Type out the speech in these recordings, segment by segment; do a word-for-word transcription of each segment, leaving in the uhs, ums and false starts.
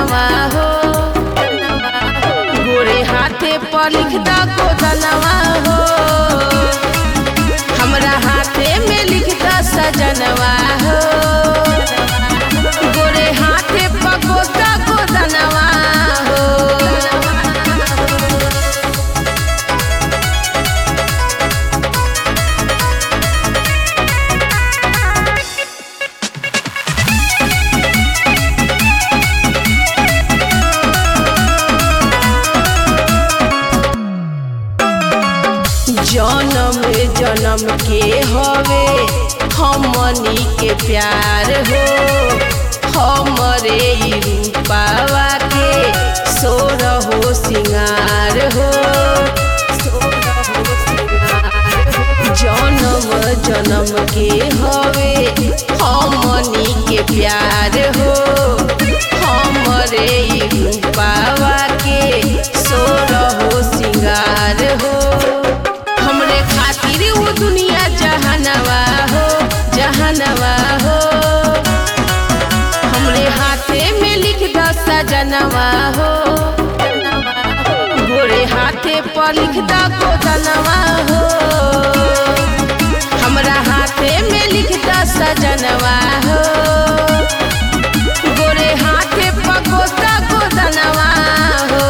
सजनवा हो, गोरे हाथे पर लिख दा गोदनवा हो, हमरा हाथे में लिख दा सजनवा हो, गोरे हाथे पर गोदा गोदनवा हो। जन्म जन्म के हवे हमनी के प्यार हो, हमरे रूपावा के सोर हो सिंगार हो, जन्म जन्म के हवे हमनी के प्यार हो, हमरे रूपावा के सोर हो सिंगार हो। हमरे खातिर वो दुनिया जहानवा हो, जहानवा हो, हमरे हाथे में लिख दा सजनवा हो, गोरे हाथे पर लिख दा गोदनवा हो, हमरा हाथे में लिख दा सजनवा हो, गोरे हाथे पर गोदा गोदनवा हो।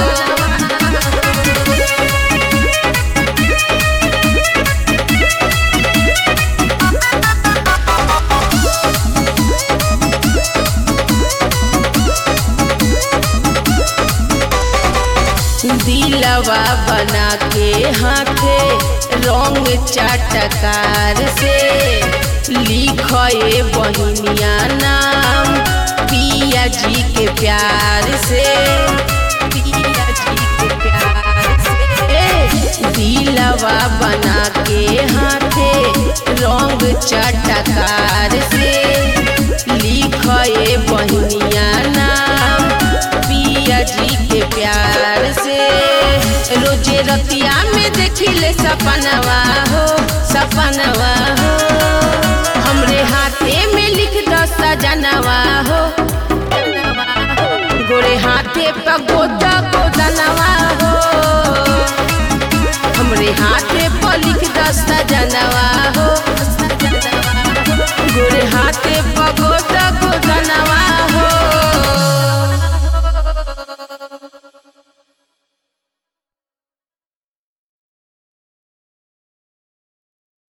दिलवा बना के हाथे रंग चटकार से लिखे बहिनिया नाम पिया जी के प्यार से, पिया जी के प्यार से। दिलवा बना के हाथे रंग चटकार से लिखे बहिनिया नाम पिया जी के प्यार से। रोजे रतिया में देखिले सपनवा हो, सपनवा